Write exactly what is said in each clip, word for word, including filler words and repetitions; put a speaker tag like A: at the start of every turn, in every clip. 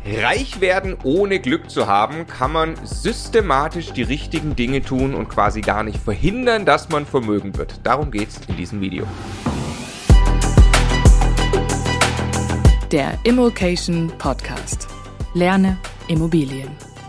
A: Reich werden ohne Glück zu haben, kann man systematisch die richtigen Dinge tun und quasi gar nicht verhindern, dass man vermögend wird. Darum geht's in diesem Video.
B: Der Immokation Podcast. Lerne Immobilien.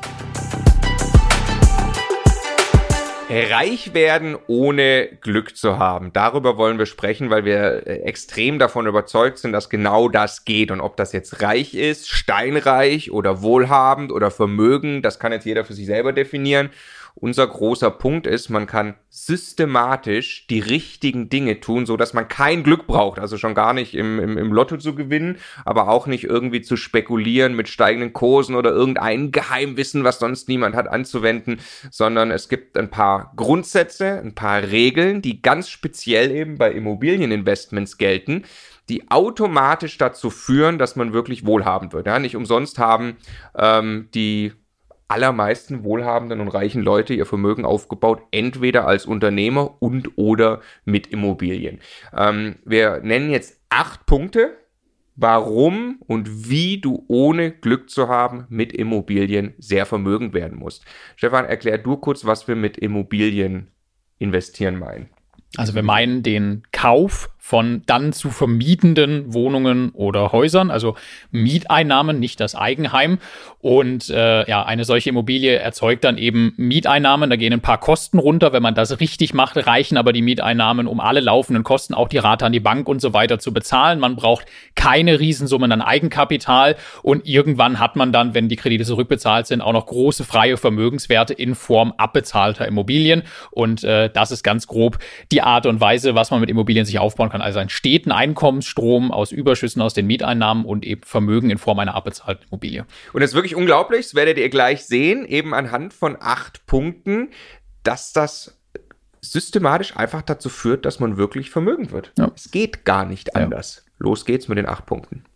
A: Reich werden ohne Glück zu haben. Darüber wollen wir sprechen, weil wir extrem davon überzeugt sind, dass genau das geht. Und ob das jetzt reich ist, steinreich oder wohlhabend oder Vermögen, das kann jetzt jeder für sich selber definieren. Unser großer Punkt ist, man kann systematisch die richtigen Dinge tun, so dass man kein Glück braucht. Also schon gar nicht im, im, im Lotto zu gewinnen, aber auch nicht irgendwie zu spekulieren mit steigenden Kursen oder irgendein Geheimwissen, was sonst niemand hat, anzuwenden, sondern es gibt ein paar Grundsätze, ein paar Regeln, die ganz speziell eben bei Immobilieninvestments gelten, die automatisch dazu führen, dass man wirklich wohlhabend wird. Ja, nicht umsonst haben ähm, die allermeisten wohlhabenden und reichen Leute ihr Vermögen aufgebaut, entweder als Unternehmer und oder mit Immobilien. Ähm, wir nennen jetzt acht Punkte, warum und wie du ohne Glück zu haben mit Immobilien sehr vermögend werden musst. Stefan, erklär du kurz, was wir mit Immobilien investieren meinen.
C: Also wir meinen den Kauf von dann zu vermietenden Wohnungen oder Häusern, also Mieteinnahmen, nicht das Eigenheim. Und äh, ja, eine solche Immobilie erzeugt dann eben Mieteinnahmen. Da gehen ein paar Kosten runter. Wenn man das richtig macht, reichen aber die Mieteinnahmen, um alle laufenden Kosten, auch die Rate an die Bank und so weiter zu bezahlen. Man braucht keine Riesensummen an Eigenkapital. Und irgendwann hat man dann, wenn die Kredite zurückbezahlt sind, auch noch große freie Vermögenswerte in Form abbezahlter Immobilien. Und äh, das ist ganz grob die Art und Weise, was man mit Immobilien sich aufbauen kann. Also einen steten Einkommensstrom aus Überschüssen aus den Mieteinnahmen und eben Vermögen in Form einer abbezahlten Immobilie.
A: Und das ist wirklich unglaublich, das werdet ihr gleich sehen, eben anhand von acht Punkten, dass das systematisch einfach dazu führt, dass man wirklich vermögend wird. Ja. Es geht gar nicht anders. Ja. Los geht's mit den acht Punkten.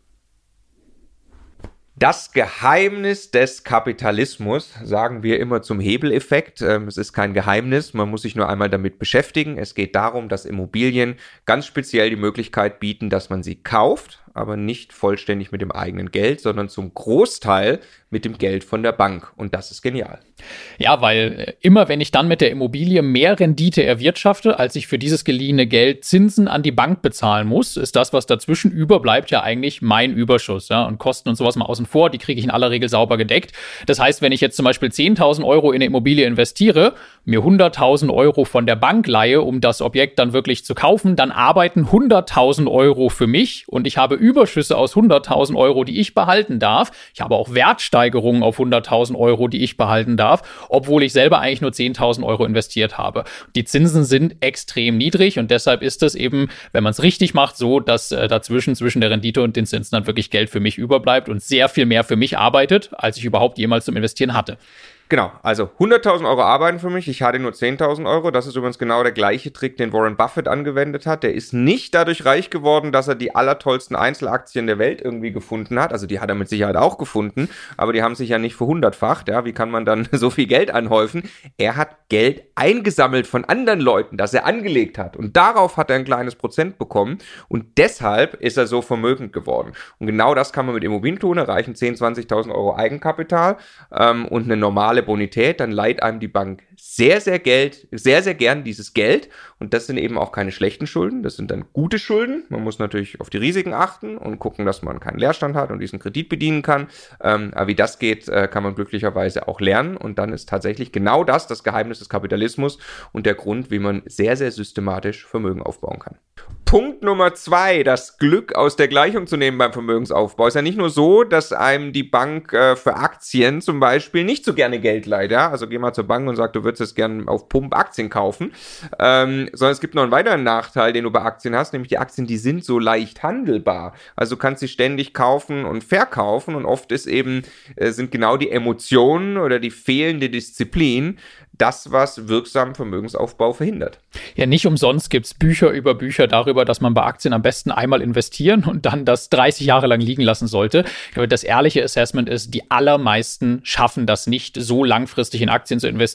A: Das Geheimnis des Kapitalismus, sagen wir immer zum Hebeleffekt. Es ist kein Geheimnis, man muss sich nur einmal damit beschäftigen. Es geht darum, dass Immobilien ganz speziell die Möglichkeit bieten, dass man sie kauft, aber nicht vollständig mit dem eigenen Geld, sondern zum Großteil mit dem Geld von der Bank. Und das ist genial.
C: Ja, weil immer wenn ich dann mit der Immobilie mehr Rendite erwirtschafte, als ich für dieses geliehene Geld Zinsen an die Bank bezahlen muss, ist das, was dazwischen überbleibt, ja eigentlich mein Überschuss. Ja? Und Kosten und sowas mal außen vor, die kriege ich in aller Regel sauber gedeckt. Das heißt, wenn ich jetzt zum Beispiel zehntausend Euro in eine Immobilie investiere, mir hunderttausend Euro von der Bank leihe, um das Objekt dann wirklich zu kaufen, dann arbeiten hunderttausend Euro für mich und ich habe Überschüsse aus hunderttausend Euro, die ich behalten darf. Ich habe auch Wertsteigerungen auf hunderttausend Euro, die ich behalten darf, obwohl ich selber eigentlich nur zehntausend Euro investiert habe. Die Zinsen sind extrem niedrig und deshalb ist es eben, wenn man es richtig macht, so, dass äh, dazwischen, zwischen der Rendite und den Zinsen dann wirklich Geld für mich überbleibt und sehr viel mehr für mich arbeitet, als ich überhaupt jemals zum Investieren hatte.
A: Genau, also hunderttausend Euro arbeiten für mich, ich hatte nur zehntausend Euro. Das ist übrigens genau der gleiche Trick, den Warren Buffett angewendet hat. Der ist nicht dadurch reich geworden, dass er die allertollsten Einzelaktien der Welt irgendwie gefunden hat. Also die hat er mit Sicherheit auch gefunden, aber die haben sich ja nicht verhundertfacht. Ja, wie kann man dann so viel Geld anhäufen? Er hat Geld eingesammelt von anderen Leuten, das er angelegt hat. Und darauf hat er ein kleines Prozent bekommen. Und deshalb ist er so vermögend geworden. Und genau das kann man mit Immobilien tun. Da reichen zehntausend, zwanzigtausend Euro Eigenkapital ähm, und eine normale Bonität, dann leiht einem die Bank sehr, sehr Geld, sehr, sehr gern dieses Geld und das sind eben auch keine schlechten Schulden, das sind dann gute Schulden. Man muss natürlich auf die Risiken achten und gucken, dass man keinen Leerstand hat und diesen Kredit bedienen kann, ähm, aber wie das geht, äh, kann man glücklicherweise auch lernen und dann ist tatsächlich genau das das Geheimnis des Kapitalismus und der Grund, wie man sehr, sehr systematisch Vermögen aufbauen kann. Punkt Nummer zwei, das Glück aus der Gleichung zu nehmen beim Vermögensaufbau. Ist ja nicht nur so, dass einem die Bank äh, für Aktien zum Beispiel nicht so gerne Geld leiht, ja? Also geh mal zur Bank und sag, du würdest jetzt gerne auf Pump Aktien kaufen, ähm, sondern es gibt noch einen weiteren Nachteil, den du bei Aktien hast, nämlich die Aktien, die sind so leicht handelbar. Also du kannst sie ständig kaufen und verkaufen und oft ist eben, äh, sind genau die Emotionen oder die fehlende Disziplin das, was wirksamen Vermögensaufbau verhindert.
C: Ja, nicht umsonst gibt es Bücher über Bücher darüber, dass man bei Aktien am besten einmal investieren und dann das dreißig Jahre lang liegen lassen sollte. Ich glaube, das ehrliche Assessment ist, die allermeisten schaffen das nicht, so langfristig in Aktien zu investieren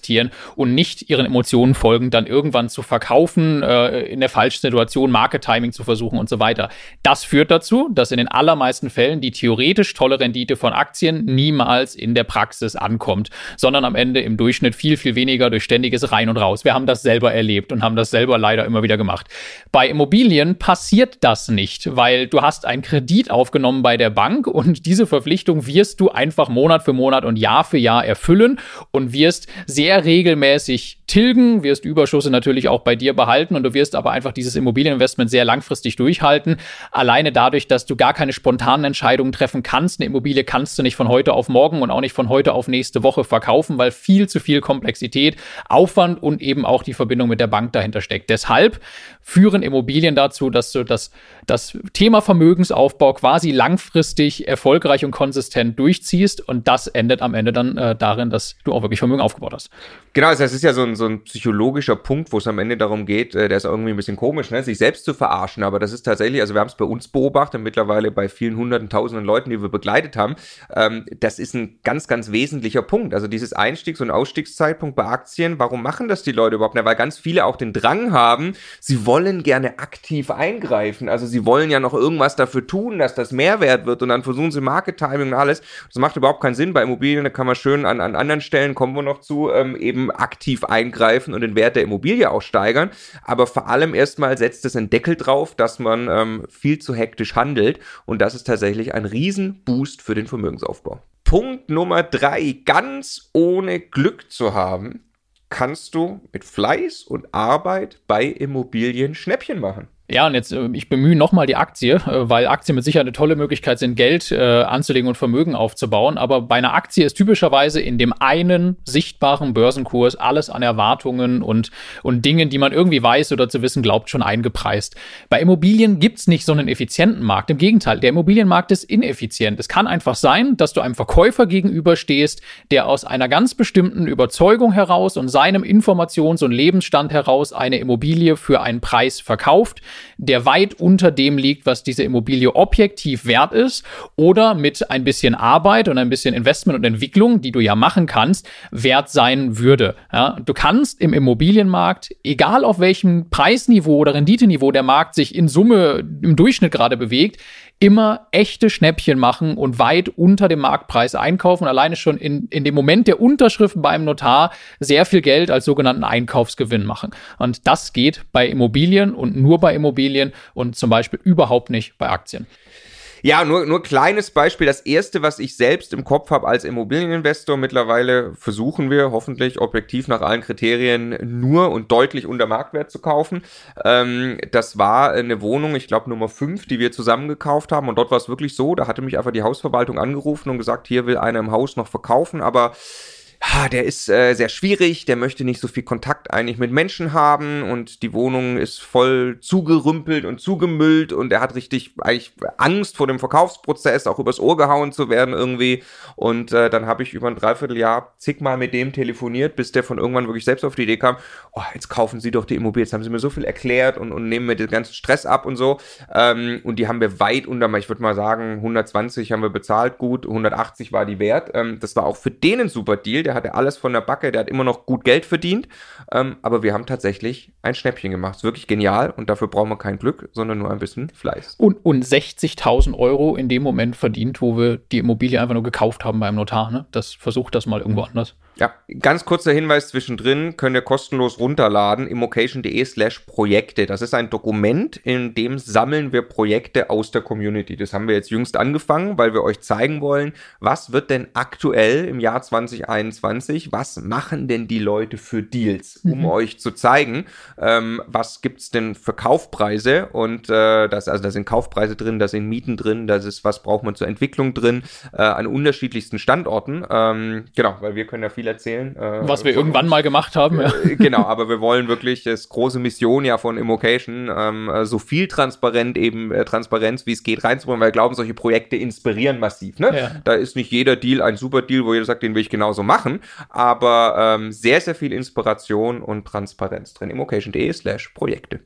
C: und nicht ihren Emotionen folgend dann irgendwann zu verkaufen, äh, in der falschen Situation Market Timing zu versuchen und so weiter. Das führt dazu, dass in den allermeisten Fällen die theoretisch tolle Rendite von Aktien niemals in der Praxis ankommt, sondern am Ende im Durchschnitt viel, viel weniger durch ständiges Rein und Raus. Wir haben das selber erlebt und haben das selber leider immer wieder gemacht. Bei Immobilien passiert das nicht, weil du hast einen Kredit aufgenommen bei der Bank und diese Verpflichtung wirst du einfach Monat für Monat und Jahr für Jahr erfüllen und wirst sehr regelmäßig tilgen, wirst Überschüsse natürlich auch bei dir behalten und du wirst aber einfach dieses Immobilieninvestment sehr langfristig durchhalten. Alleine dadurch, dass du gar keine spontanen Entscheidungen treffen kannst. Eine Immobilie kannst du nicht von heute auf morgen und auch nicht von heute auf nächste Woche verkaufen, weil viel zu viel Komplexität, Aufwand und eben auch die Verbindung mit der Bank dahinter steckt. Deshalb führen Immobilien dazu, dass du das, das Thema Vermögensaufbau quasi langfristig erfolgreich und konsistent durchziehst und das endet am Ende dann äh, darin, dass du auch wirklich Vermögen aufgebaut hast.
A: Genau, also das ist ja so ein, so ein psychologischer Punkt, wo es am Ende darum geht, äh, der ist irgendwie ein bisschen komisch, ne, sich selbst zu verarschen, aber das ist tatsächlich, also wir haben es bei uns beobachtet, mittlerweile bei vielen hunderten, tausenden Leuten, die wir begleitet haben, ähm, das ist ein ganz, ganz wesentlicher Punkt, also dieses Einstiegs- und Ausstiegszeitpunkt bei Aktien, warum machen das die Leute überhaupt? Na, weil ganz viele auch den Drang haben, sie wollen gerne aktiv eingreifen, also sie wollen ja noch irgendwas dafür tun, dass das Mehrwert wird und dann versuchen sie Market Timing und alles, das macht überhaupt keinen Sinn, bei Immobilien, da kann man schön an, an anderen Stellen, kommen wir noch zu, ähm, eben aktiv eingreifen und den Wert der Immobilie auch steigern, aber vor allem erstmal setzt es einen Deckel drauf, dass man ähm, viel zu hektisch handelt und das ist tatsächlich ein Riesenboost für den Vermögensaufbau. Punkt Nummer drei, ganz ohne Glück zu haben, kannst du mit Fleiß und Arbeit bei Immobilien Schnäppchen machen.
C: Ja, und jetzt, äh, ich bemühe nochmal die Aktie, äh, weil Aktien mit Sicherheit eine tolle Möglichkeit sind, Geld äh, anzulegen und Vermögen aufzubauen. Aber bei einer Aktie ist typischerweise in dem einen sichtbaren Börsenkurs alles an Erwartungen und, und Dingen, die man irgendwie weiß oder zu wissen glaubt, schon eingepreist. Bei Immobilien gibt's nicht so einen effizienten Markt. Im Gegenteil, der Immobilienmarkt ist ineffizient. Es kann einfach sein, dass du einem Verkäufer gegenüberstehst, der aus einer ganz bestimmten Überzeugung heraus und seinem Informations- und Lebensstand heraus eine Immobilie für einen Preis verkauft, der weit unter dem liegt, was diese Immobilie objektiv wert ist oder mit ein bisschen Arbeit und ein bisschen Investment und Entwicklung, die du ja machen kannst, wert sein würde. Ja, du kannst im Immobilienmarkt, egal auf welchem Preisniveau oder Renditeniveau der Markt sich in Summe im Durchschnitt gerade bewegt, immer echte Schnäppchen machen und weit unter dem Marktpreis einkaufen und alleine schon in, in dem Moment der Unterschrift beim Notar sehr viel Geld als sogenannten Einkaufsgewinn machen. Und das geht bei Immobilien und nur bei Immobilien und zum Beispiel überhaupt nicht bei Aktien.
A: Ja, nur nur kleines Beispiel. Das erste, was ich selbst im Kopf habe als Immobilieninvestor, mittlerweile versuchen wir hoffentlich objektiv nach allen Kriterien nur und deutlich unter Marktwert zu kaufen. Ähm, das war eine Wohnung, ich glaube Nummer fünf, die wir zusammen gekauft haben und dort war es wirklich so, da hatte mich einfach die Hausverwaltung angerufen und gesagt, hier will einer im Haus noch verkaufen, aber ja, der ist äh, sehr schwierig, der möchte nicht so viel Kontakt eigentlich mit Menschen haben und die Wohnung ist voll zugerümpelt und zugemüllt und er hat richtig eigentlich Angst vor dem Verkaufsprozess, auch übers Ohr gehauen zu werden irgendwie und äh, dann habe ich über ein Dreivierteljahr zigmal mit dem telefoniert, bis der von irgendwann wirklich selbst auf die Idee kam, oh, jetzt kaufen Sie doch die Immobilie, jetzt haben Sie mir so viel erklärt und, und nehmen mir den ganzen Stress ab und so ähm, und die haben wir weit unter, ich würde mal sagen, hundertzwanzig haben wir bezahlt, gut, hundertachtzig war die wert, ähm, das war auch für den ein super Deal, der hatte alles von der Backe, der hat immer noch gut Geld verdient, ähm, aber wir haben tatsächlich ein Schnäppchen gemacht. Ist wirklich genial und dafür brauchen wir kein Glück, sondern nur ein bisschen Fleiß.
C: Und, und sechzigtausend Euro in dem Moment verdient, wo wir die Immobilie einfach nur gekauft haben beim Notar. Ne? Das versucht das mal irgendwo anders.
A: Ja, ganz kurzer Hinweis zwischendrin, könnt ihr kostenlos runterladen, immocation.de slash Projekte. Das ist ein Dokument, in dem sammeln wir Projekte aus der Community. Das haben wir jetzt jüngst angefangen, weil wir euch zeigen wollen, was wird denn aktuell im Jahr zwanzig einundzwanzig, was machen denn die Leute für Deals, um mhm. euch zu zeigen, ähm, was gibt's denn für Kaufpreise und äh, das, also da sind Kaufpreise drin, da sind Mieten drin, da ist, was braucht man zur Entwicklung drin, äh, an unterschiedlichsten Standorten. Ähm, genau, weil wir können ja viel erzählen. Äh,
C: Was wir irgendwann uns. mal gemacht haben. Ja.
A: Äh, genau, aber wir wollen wirklich, das große Mission ja von Immocation, ähm, so viel transparent eben, äh, Transparenz, wie es geht, reinzubringen, weil wir glauben, solche Projekte inspirieren massiv. Ne? Ja. Da ist nicht jeder Deal ein super Deal, wo jeder sagt, den will ich genauso machen, aber ähm, sehr, sehr viel Inspiration und Transparenz drin. immocation.de slash Projekte.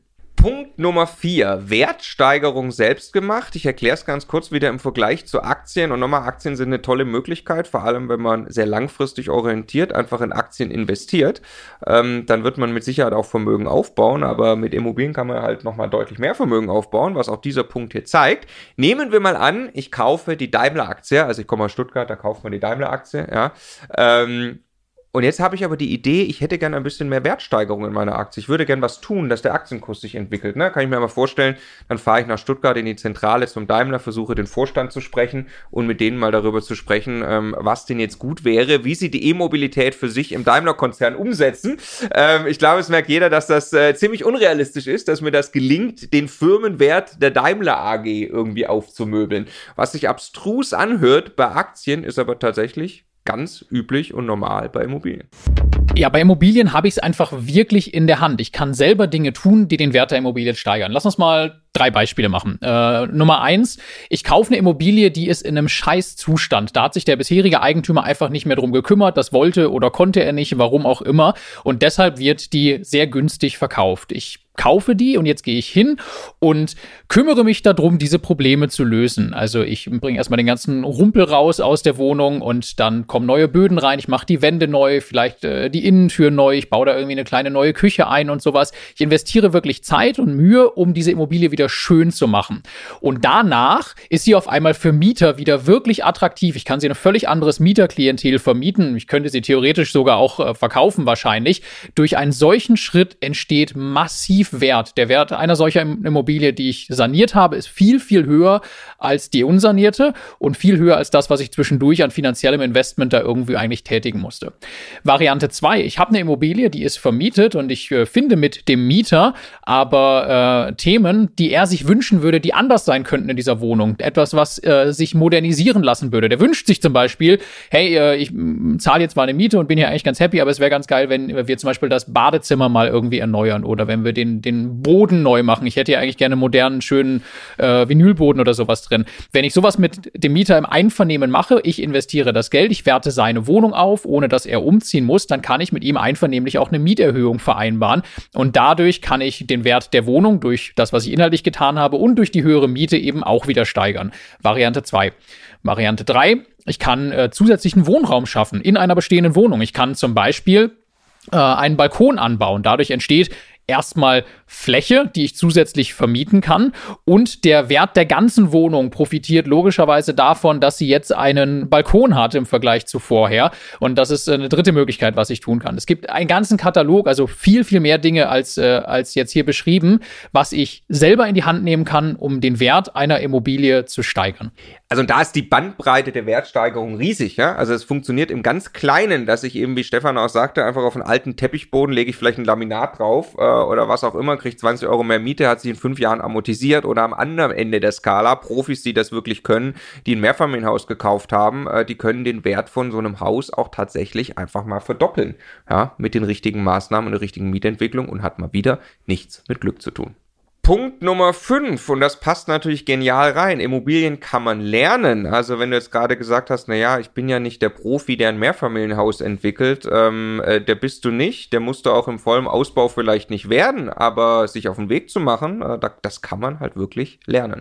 A: Punkt Nummer vier, Wertsteigerung selbst gemacht. Ich erkläre es ganz kurz wieder im Vergleich zu Aktien. Und nochmal, Aktien sind eine tolle Möglichkeit, vor allem wenn man sehr langfristig orientiert, einfach in Aktien investiert. Ähm, dann wird man mit Sicherheit auch Vermögen aufbauen, aber mit Immobilien kann man halt nochmal deutlich mehr Vermögen aufbauen, was auch dieser Punkt hier zeigt. Nehmen wir mal an, ich kaufe die Daimler-Aktie, also ich komme aus Stuttgart, da kauft man die Daimler-Aktie, ja. Ähm, Und jetzt habe ich aber die Idee, ich hätte gerne ein bisschen mehr Wertsteigerung in meiner Aktie. Ich würde gerne was tun, dass der Aktienkurs sich entwickelt. Ne? Kann ich mir mal vorstellen, dann fahre ich nach Stuttgart in die Zentrale zum Daimler, versuche den Vorstand zu sprechen und mit denen mal darüber zu sprechen, ähm, was denn jetzt gut wäre, wie sie die E-Mobilität für sich im Daimler-Konzern umsetzen. Ähm, ich glaube, es merkt jeder, dass das äh, ziemlich unrealistisch ist, dass mir das gelingt, den Firmenwert der Daimler A G irgendwie aufzumöbeln. Was sich abstrus anhört bei Aktien, ist aber tatsächlich ganz üblich und normal bei Immobilien.
C: Ja, bei Immobilien habe ich es einfach wirklich in der Hand. Ich kann selber Dinge tun, die den Wert der Immobilie steigern. Lass uns mal drei Beispiele machen. Äh, Nummer eins, ich kaufe eine Immobilie, die ist in einem Scheißzustand. Da hat sich der bisherige Eigentümer einfach nicht mehr drum gekümmert. Das wollte oder konnte er nicht, warum auch immer. Und deshalb wird die sehr günstig verkauft. Ich kaufe die und jetzt gehe ich hin und kümmere mich darum, diese Probleme zu lösen. Also ich bringe erstmal den ganzen Rumpel raus aus der Wohnung und dann kommen neue Böden rein. Ich mache die Wände neu, vielleicht äh, die Innentür neu. Ich baue da irgendwie eine kleine neue Küche ein und sowas. Ich investiere wirklich Zeit und Mühe, um diese Immobilie wieder schön zu machen. Und danach ist sie auf einmal für Mieter wieder wirklich attraktiv. Ich kann sie in ein völlig anderes Mieterklientel vermieten. Ich könnte sie theoretisch sogar auch äh, verkaufen wahrscheinlich. Durch einen solchen Schritt entsteht massiv Wert. Der Wert einer solchen Immobilie, die ich saniert habe, ist viel, viel höher als die unsanierte und viel höher als das, was ich zwischendurch an finanziellem Investment da irgendwie eigentlich tätigen musste. Variante zwei. Ich habe eine Immobilie, die ist vermietet und ich äh, finde mit dem Mieter aber äh, Themen, die er sich wünschen würde, die anders sein könnten in dieser Wohnung. Etwas, was äh, sich modernisieren lassen würde. Der wünscht sich zum Beispiel, hey, äh, ich zahle jetzt mal eine Miete und bin hier eigentlich ganz happy, aber es wäre ganz geil, wenn wir zum Beispiel das Badezimmer mal irgendwie erneuern oder wenn wir den den Boden neu machen. Ich hätte ja eigentlich gerne einen modernen, schönen äh, Vinylboden oder sowas drin. Wenn ich sowas mit dem Mieter im Einvernehmen mache, ich investiere das Geld, ich werte seine Wohnung auf, ohne dass er umziehen muss, dann kann ich mit ihm einvernehmlich auch eine Mieterhöhung vereinbaren. Und dadurch kann ich den Wert der Wohnung durch das, was ich inhaltlich getan habe und durch die höhere Miete eben auch wieder steigern. Variante zwei. Variante drei. Ich kann äh, zusätzlichen Wohnraum schaffen in einer bestehenden Wohnung. Ich kann zum Beispiel äh, einen Balkon anbauen. Dadurch entsteht erstmal Fläche, die ich zusätzlich vermieten kann und der Wert der ganzen Wohnung profitiert logischerweise davon, dass sie jetzt einen Balkon hat im Vergleich zu vorher und das ist eine dritte Möglichkeit, was ich tun kann. Es gibt einen ganzen Katalog, also viel, viel mehr Dinge als, äh, als jetzt hier beschrieben, was ich selber in die Hand nehmen kann, um den Wert einer Immobilie zu steigern.
A: Also da ist die Bandbreite der Wertsteigerung riesig, ja. Also es funktioniert im ganz Kleinen, dass ich eben, wie Stefan auch sagte, einfach auf einen alten Teppichboden lege ich vielleicht ein Laminat drauf äh, oder was auch immer, kriege zwanzig Euro mehr Miete, hat sich in fünf Jahren amortisiert oder am anderen Ende der Skala, Profis, die das wirklich können, die ein Mehrfamilienhaus gekauft haben, äh, die können den Wert von so einem Haus auch tatsächlich einfach mal verdoppeln, ja, mit den richtigen Maßnahmen und der richtigen Mietentwicklung und hat mal wieder nichts mit Glück zu tun. Punkt Nummer fünf, und das passt natürlich genial rein, Immobilien kann man lernen. Also wenn du jetzt gerade gesagt hast, naja, ich bin ja nicht der Profi, der ein Mehrfamilienhaus entwickelt, ähm, äh, der bist du nicht, der musst du auch im vollen Ausbau vielleicht nicht werden, aber sich auf den Weg zu machen, äh, das kann man halt wirklich lernen.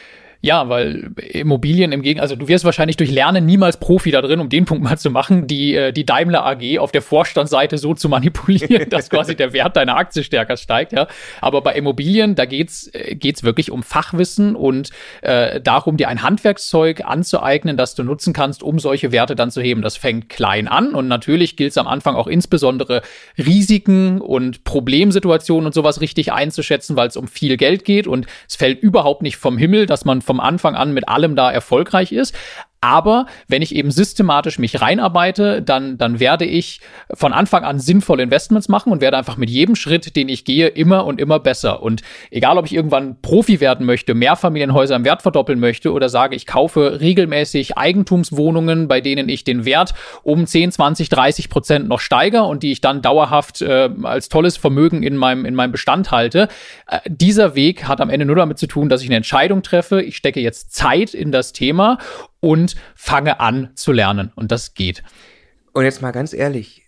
C: Ja, weil Immobilien im Gegenteil, also du wirst wahrscheinlich durch Lernen niemals Profi da drin, um den Punkt mal zu machen, die, die Daimler A G auf der Vorstandsseite so zu manipulieren, dass quasi der Wert deiner Aktie stärker steigt, ja. Aber bei Immobilien, da geht's, geht's wirklich um Fachwissen und äh, darum, dir ein Handwerkszeug anzueignen, das du nutzen kannst, um solche Werte dann zu heben. Das fängt klein an und natürlich gilt es am Anfang auch insbesondere Risiken und Problemsituationen und sowas richtig einzuschätzen, weil es um viel Geld geht und es fällt überhaupt nicht vom Himmel, dass man vom Anfang an mit allem da erfolgreich ist. Aber wenn ich eben systematisch mich reinarbeite, dann, dann werde ich von Anfang an sinnvolle Investments machen und werde einfach mit jedem Schritt, den ich gehe, immer und immer besser. Und egal, ob ich irgendwann Profi werden möchte, Mehrfamilienhäuser im Wert verdoppeln möchte oder sage, ich kaufe regelmäßig Eigentumswohnungen, bei denen ich den Wert um zehn, zwanzig, dreißig Prozent noch steigere und die ich dann dauerhaft äh, als tolles Vermögen in meinem, in meinem Bestand halte. Äh, dieser Weg hat am Ende nur damit zu tun, dass ich eine Entscheidung treffe. Ich stecke jetzt Zeit in das Thema und fange an zu lernen. Und das geht.
A: Und jetzt mal ganz ehrlich,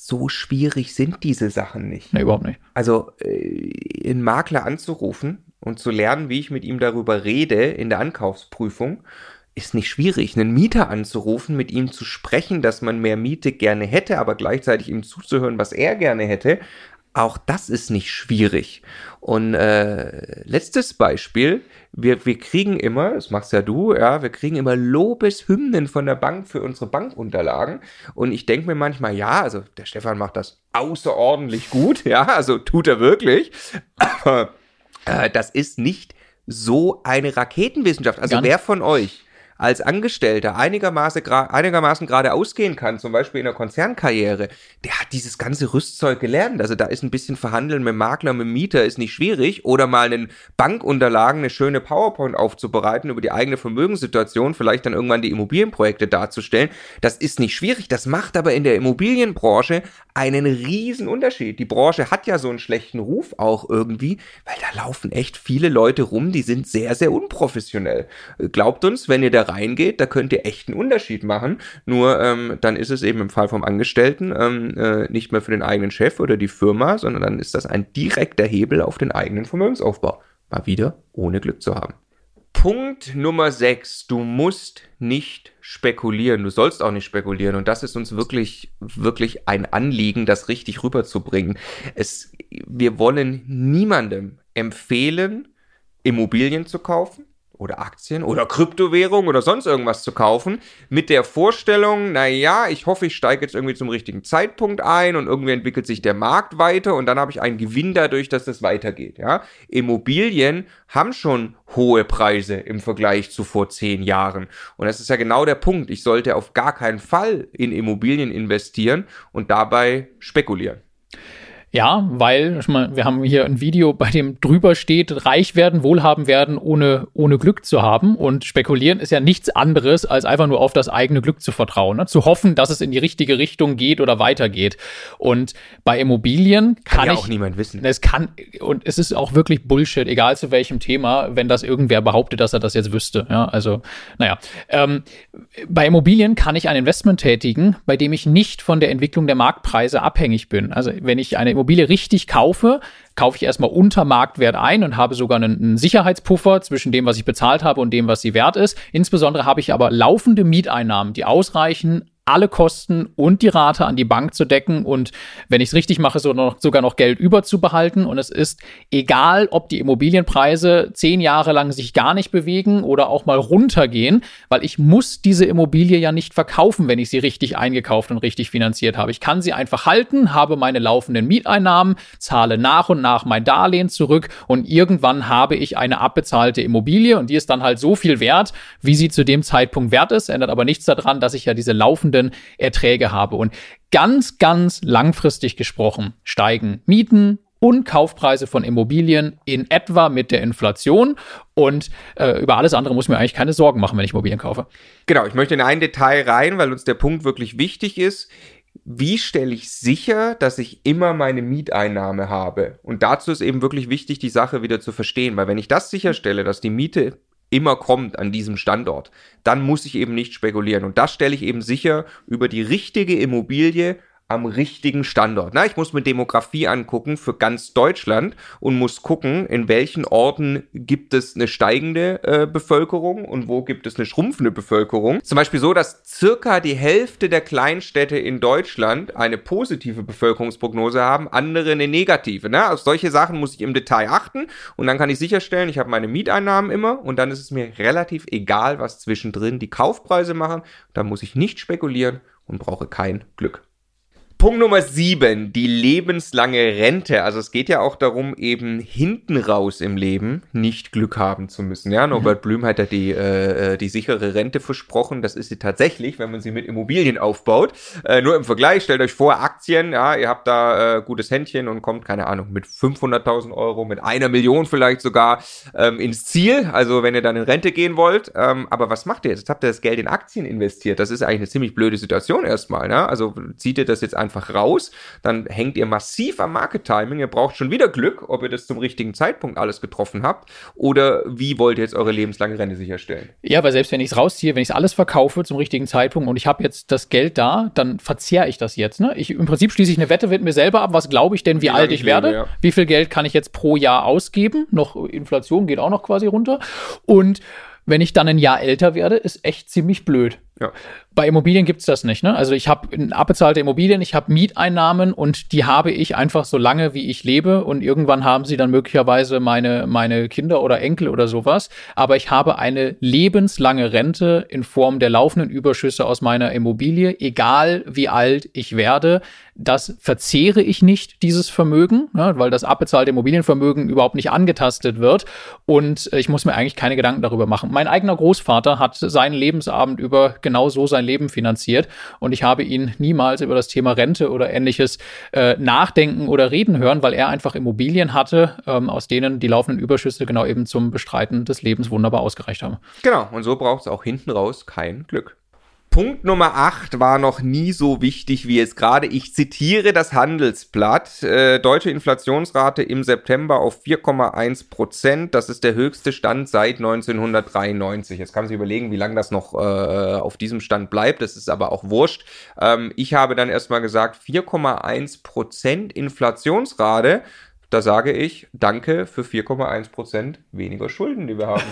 A: so schwierig sind diese Sachen nicht.
C: Nee, überhaupt nicht.
A: Also äh, einen Makler anzurufen und zu lernen, wie ich mit ihm darüber rede in der Ankaufsprüfung, ist nicht schwierig. Einen Mieter anzurufen, mit ihm zu sprechen, dass man mehr Miete gerne hätte, aber gleichzeitig ihm zuzuhören, was er gerne hätte, auch das ist nicht schwierig. Und äh, letztes Beispiel, wir, wir kriegen immer, das machst ja du, ja, wir kriegen immer Lobeshymnen von der Bank für unsere Bankunterlagen. Und ich denke mir manchmal, ja, also der Stefan macht das außerordentlich gut, ja, also tut er wirklich. Aber äh, das ist nicht so eine Raketenwissenschaft. Also wer von euch als Angestellter einigermaßen, gra- einigermaßen gerade ausgehen kann, zum Beispiel in der Konzernkarriere, der hat dieses ganze Rüstzeug gelernt. Also da ist ein bisschen Verhandeln mit dem Makler, mit dem Mieter ist nicht schwierig. Oder mal einen Bankunterlagen, eine schöne PowerPoint aufzubereiten über die eigene Vermögenssituation, vielleicht dann irgendwann die Immobilienprojekte darzustellen. Das ist nicht schwierig. Das macht aber in der Immobilienbranche einen riesen Unterschied. Die Branche hat ja so einen schlechten Ruf auch irgendwie, weil da laufen echt viele Leute rum, die sind sehr, sehr unprofessionell. Glaubt uns, wenn ihr da reingeht, da könnt ihr echt einen Unterschied machen. Nur ähm, dann ist es eben im Fall vom Angestellten ähm, äh, nicht mehr für den eigenen Chef oder die Firma, sondern dann ist das ein direkter Hebel auf den eigenen Vermögensaufbau. Mal wieder ohne Glück zu haben. Punkt Nummer sechs. Du musst nicht spekulieren. Du sollst auch nicht spekulieren. Und das ist uns wirklich, wirklich ein Anliegen, das richtig rüberzubringen. Es, wir wollen niemandem empfehlen, Immobilien zu kaufen oder Aktien oder Kryptowährung oder sonst irgendwas zu kaufen, mit der Vorstellung, naja, ich hoffe, ich steige jetzt irgendwie zum richtigen Zeitpunkt ein und irgendwie entwickelt sich der Markt weiter und dann habe ich einen Gewinn dadurch, dass das weitergeht. Ja? Immobilien haben schon hohe Preise im Vergleich zu vor zehn Jahren. Und das ist ja genau der Punkt. Ich sollte auf gar keinen Fall in Immobilien investieren und dabei spekulieren.
C: Ja, weil, ich meine, wir haben hier ein Video, bei dem drüber steht, reich werden, wohlhaben werden, ohne, ohne Glück zu haben. Und spekulieren ist ja nichts anderes, als einfach nur auf das eigene Glück zu vertrauen, ne? Zu hoffen, dass es in die richtige Richtung geht oder weitergeht. Und bei Immobilien kann, kann ja ich,
A: auch niemand wissen.
C: Es kann, und es ist auch wirklich Bullshit, egal zu welchem Thema, wenn das irgendwer behauptet, dass er das jetzt wüsste. Ja, also, naja. Ähm, bei Immobilien kann ich ein Investment tätigen, bei dem ich nicht von der Entwicklung der Marktpreise abhängig bin. Also, wenn ich eine Immobilie richtig kaufe, kaufe ich erstmal unter Marktwert ein und habe sogar einen, einen Sicherheitspuffer zwischen dem, was ich bezahlt habe und dem, was sie wert ist. Insbesondere habe ich aber laufende Mieteinnahmen, die ausreichen, alle Kosten und die Rate an die Bank zu decken und wenn ich es richtig mache, so noch, sogar noch Geld überzubehalten. Und es ist egal, ob die Immobilienpreise zehn Jahre lang sich gar nicht bewegen oder auch mal runtergehen, weil ich muss diese Immobilie ja nicht verkaufen, wenn ich sie richtig eingekauft und richtig finanziert habe. Ich kann sie einfach halten, habe meine laufenden Mieteinnahmen, zahle nach und nach mein Darlehen zurück und irgendwann habe ich eine abbezahlte Immobilie und die ist dann halt so viel wert, wie sie zu dem Zeitpunkt wert ist. Ändert aber nichts daran, dass ich ja diese laufenden Erträge habe. Und ganz, ganz langfristig gesprochen steigen Mieten und Kaufpreise von Immobilien in etwa mit der Inflation. Und äh, über alles andere muss ich mir eigentlich keine Sorgen machen, wenn ich Immobilien kaufe.
A: Genau, ich möchte in ein Detail rein, weil uns der Punkt wirklich wichtig ist. Wie stelle ich sicher, dass ich immer meine Mieteinnahme habe? Und dazu ist eben wirklich wichtig, die Sache wieder zu verstehen. Weil wenn ich das sicherstelle, dass die Miete immer kommt an diesem Standort, dann muss ich eben nicht spekulieren. Und das stelle ich eben sicher über die richtige Immobilie am richtigen Standort. Na, ich muss mir Demografie angucken für ganz Deutschland und muss gucken, in welchen Orten gibt es eine steigende äh, Bevölkerung und wo gibt es eine schrumpfende Bevölkerung. Zum Beispiel so, dass circa die Hälfte der Kleinstädte in Deutschland eine positive Bevölkerungsprognose haben, andere eine negative. Na, auf solche Sachen muss ich im Detail achten und dann kann ich sicherstellen, ich habe meine Mieteinnahmen immer und dann ist es mir relativ egal, was zwischendrin die Kaufpreise machen. Da muss ich nicht spekulieren und brauche kein Glück. Punkt Nummer sieben, die lebenslange Rente. Also es geht ja auch darum, eben hinten raus im Leben nicht Glück haben zu müssen. Ja, Norbert mhm. Blüm hat ja die, äh, die sichere Rente versprochen. Das ist sie tatsächlich, wenn man sie mit Immobilien aufbaut. Äh, nur im Vergleich, stellt euch vor, Aktien, ja, ihr habt da äh, gutes Händchen und kommt, keine Ahnung, mit fünfhunderttausend Euro, mit einer Million vielleicht sogar ähm, ins Ziel. Also wenn ihr dann in Rente gehen wollt. Ähm, aber was macht ihr jetzt? Jetzt habt ihr das Geld in Aktien investiert. Das ist eigentlich eine ziemlich blöde Situation erstmal. Ne? Also zieht ihr das jetzt an einfach raus. Dann hängt ihr massiv am Market Timing. Ihr braucht schon wieder Glück, ob ihr das zum richtigen Zeitpunkt alles getroffen habt oder wie wollt ihr jetzt eure lebenslange Rente sicherstellen?
C: Ja, weil selbst wenn ich es rausziehe, wenn ich es alles verkaufe zum richtigen Zeitpunkt und ich habe jetzt das Geld da, dann verzehre ich das jetzt. Ne? Ich, im Prinzip schließe ich eine Wette mit mir selber ab. Was glaube ich denn, wie, wie alt ich lebe, werde? Ja. Wie viel Geld kann ich jetzt pro Jahr ausgeben? Noch Inflation geht auch noch quasi runter. Und wenn ich dann ein Jahr älter werde, ist echt ziemlich blöd.
A: Ja.
C: Bei Immobilien gibt es das nicht. Ne? Also ich habe abbezahlte Immobilien, ich habe Mieteinnahmen und die habe ich einfach so lange, wie ich lebe. Und irgendwann haben sie dann möglicherweise meine, meine Kinder oder Enkel oder sowas. Aber ich habe eine lebenslange Rente in Form der laufenden Überschüsse aus meiner Immobilie, egal wie alt ich werde. Das verzehre ich nicht, dieses Vermögen, ne, weil das abbezahlte Immobilienvermögen überhaupt nicht angetastet wird. Und ich muss mir eigentlich keine Gedanken darüber machen. Mein eigener Großvater hat seinen Lebensabend über genau so sein Leben finanziert. Und ich habe ihn niemals über das Thema Rente oder Ähnliches äh, nachdenken oder reden hören, weil er einfach Immobilien hatte, ähm, aus denen die laufenden Überschüsse genau eben zum Bestreiten des Lebens wunderbar ausgereicht haben.
A: Genau, und so braucht es auch hinten raus kein Glück. Punkt Nummer acht war noch nie so wichtig wie jetzt gerade. Ich zitiere das Handelsblatt. Äh, deutsche Inflationsrate im September auf vier Komma eins Prozent. Das ist der höchste Stand seit neunzehnhundertdreiundneunzig. Jetzt kann man sich überlegen, wie lange das noch äh, auf diesem Stand bleibt. Das ist aber auch wurscht. Ähm, ich habe dann erstmal gesagt, vier Komma eins Prozent Inflationsrate. Da sage ich, danke für vier Komma eins Prozent weniger Schulden, die wir haben.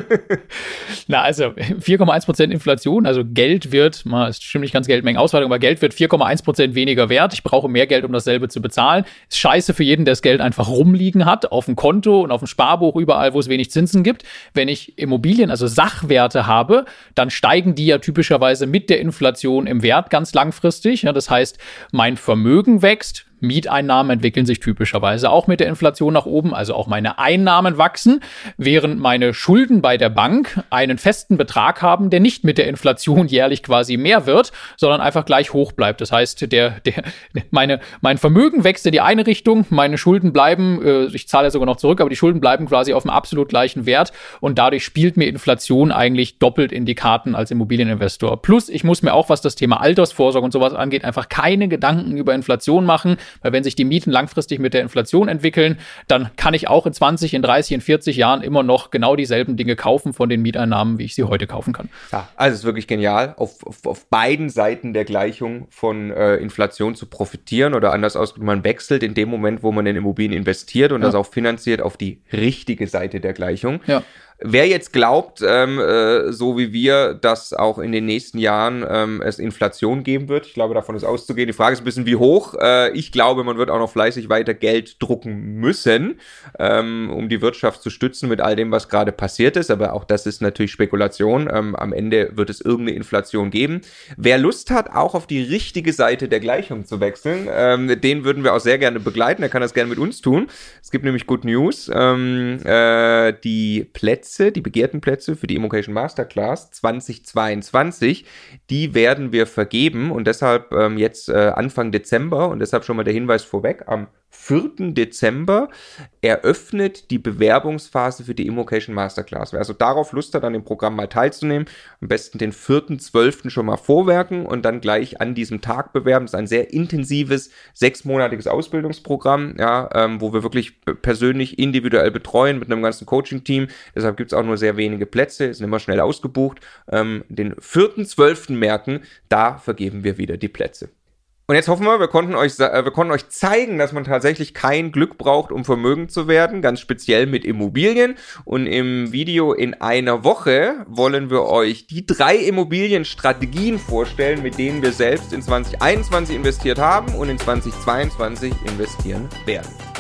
C: Na, also vier Komma eins Prozent Inflation, also Geld wird, mal, es stimmt nicht ganz Geldmengenausweitung, aber Geld wird vier Komma eins Prozent weniger wert. Ich brauche mehr Geld, um dasselbe zu bezahlen. Ist scheiße für jeden, der das Geld einfach rumliegen hat, auf dem Konto und auf dem Sparbuch, überall, wo es wenig Zinsen gibt. Wenn ich Immobilien, also Sachwerte habe, dann steigen die ja typischerweise mit der Inflation im Wert ganz langfristig. Ja, das heißt, mein Vermögen wächst. Mieteinnahmen entwickeln sich typischerweise auch mit der Inflation nach oben, also auch meine Einnahmen wachsen, während meine Schulden bei der Bank einen festen Betrag haben, der nicht mit der Inflation jährlich quasi mehr wird, sondern einfach gleich hoch bleibt. Das heißt, der, der, meine, mein Vermögen wächst in die eine Richtung, meine Schulden bleiben, äh, ich zahle ja sogar noch zurück, aber die Schulden bleiben quasi auf dem absolut gleichen Wert und dadurch spielt mir Inflation eigentlich doppelt in die Karten als Immobilieninvestor. Plus, ich muss mir auch, was das Thema Altersvorsorge und sowas angeht, einfach keine Gedanken über Inflation machen. Weil wenn sich die Mieten langfristig mit der Inflation entwickeln, dann kann ich auch in zwanzig, in dreißig, in vierzig Jahren immer noch genau dieselben Dinge kaufen von den Mieteinnahmen, wie ich sie heute kaufen kann.
A: Ja, also es ist wirklich genial, auf, auf, auf beiden Seiten der Gleichung von äh, Inflation zu profitieren oder anders ausgedrückt, man wechselt in dem Moment, wo man in Immobilien investiert und ja. das auch finanziert auf die richtige Seite der Gleichung. Ja. Wer jetzt glaubt, ähm, äh, so wie wir, dass auch in den nächsten Jahren ähm, es Inflation geben wird, ich glaube, davon ist auszugehen. Die Frage ist ein bisschen, wie hoch. Äh, ich glaube, man wird auch noch fleißig weiter Geld drucken müssen, ähm, um die Wirtschaft zu stützen mit all dem, was gerade passiert ist. Aber auch das ist natürlich Spekulation. Ähm, am Ende wird es irgendeine Inflation geben. Wer Lust hat, auch auf die richtige Seite der Gleichung zu wechseln, ähm, den würden wir auch sehr gerne begleiten. Er kann das gerne mit uns tun. Es gibt nämlich Good News. Ähm, äh, die Plätze die begehrten Plätze für die Immocation Masterclass zwanzig zweiundzwanzig, die werden wir vergeben und deshalb ähm, jetzt äh, Anfang Dezember und deshalb schon mal der Hinweis vorweg, am vierten Dezember eröffnet die Bewerbungsphase für die Immocation Masterclass. Wer also darauf Lust hat, an dem Programm mal teilzunehmen, am besten den vierten zwölften schon mal vorwerken und dann gleich an diesem Tag bewerben. Das ist ein sehr intensives, sechsmonatiges Ausbildungsprogramm, ja, ähm, wo wir wirklich persönlich individuell betreuen mit einem ganzen Coaching-Team. Deshalb gibt es auch nur sehr wenige Plätze, sind immer schnell ausgebucht. Ähm, den vierten zwölften merken, da vergeben wir wieder die Plätze. Und jetzt hoffen wir, wir konnten euch, wir konnten euch zeigen, dass man tatsächlich kein Glück braucht, um vermögend zu werden, ganz speziell mit Immobilien. Und im Video in einer Woche wollen wir euch die drei Immobilienstrategien vorstellen, mit denen wir selbst in zwanzig einundzwanzig investiert haben und in zwanzig zweiundzwanzig investieren werden.